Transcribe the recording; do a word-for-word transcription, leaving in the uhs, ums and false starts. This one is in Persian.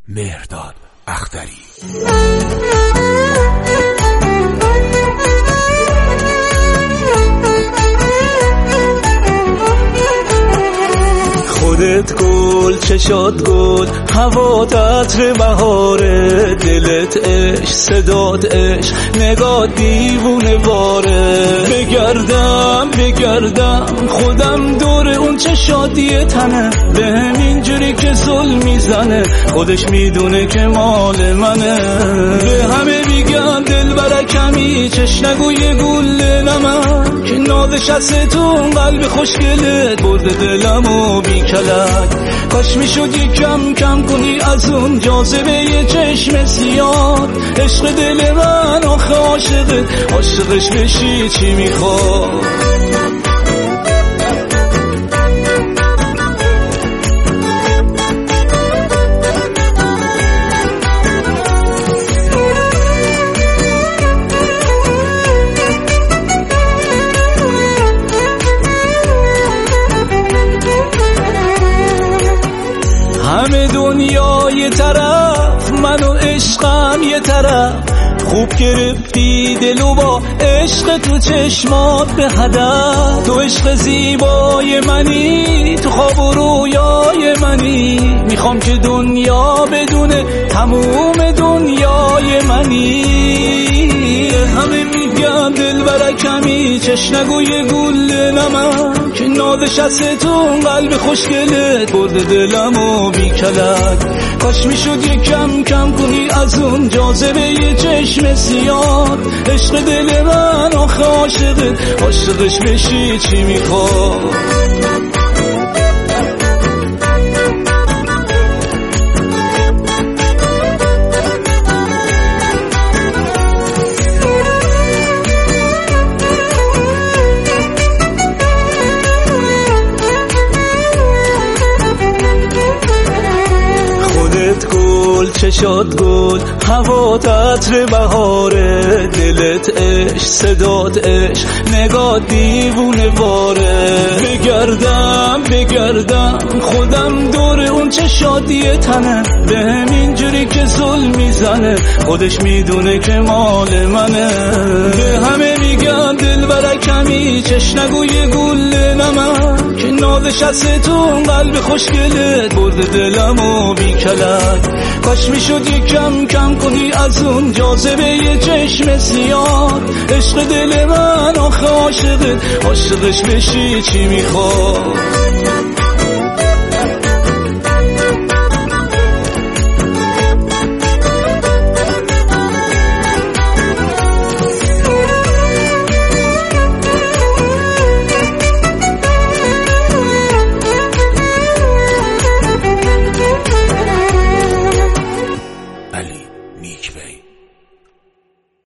مهرداد اختری. خودت گل، چشات گل، هوات عطر بهاره، دلت عشق، صدات عشق، نگاه دیوونه واره. بگردم بگردم خودم دور اون چه شادی تنه، به همینجوری که ظلم میزنه خودش میدونه که مال منه. به همه میگم دل برکمی، چش نگوی گل نمک، که نازش از تو قلب خوشگلت برده دلمو بی کلک. کاش میشد یکم کم کنی از اون جاذبه چشم سیاه، عشق دل من آخه عاشقه، عاشقش بشی چی میخواد؟ همه دنیا یه طرف، من و عشقم یه طرف، خوب گرفتی دلو با عشق تو چشمات به هدف. تو عشق زیبای منی، تو خواب و رویای منی، میخوام که دنیا بدونه تموم دنیای منی. همه میگم دل برکمی، چش نگوی گل نمک، که نازش از تو قلب خوشگلت برده دلمو بی کلک. کاش میشد یکم کم کنی از اون جاذبه چشم سیاه، عشق دل من آخه عاشقه، عاشقش بشی چی میخواد؟ چشات گل، هوات عطر بهاره، دلت عشق، صدات عشق، نگاه دیوونه واره. بگردم بگردم خودم دور اون چه شادی تنه، به همینجوری که ظلم میزنه خودش میدونه که مال منه. به همه میگم دل برکمی، چش نگوی گل نمک، که نازش از تو قلب خوشگلت برده دلمو بی کلک. کاش میشد یکم کم کنی از اون جاذبه چشم سیاه، عشق دل من آخه عاشقه، عاشقش بشی چی میخواد؟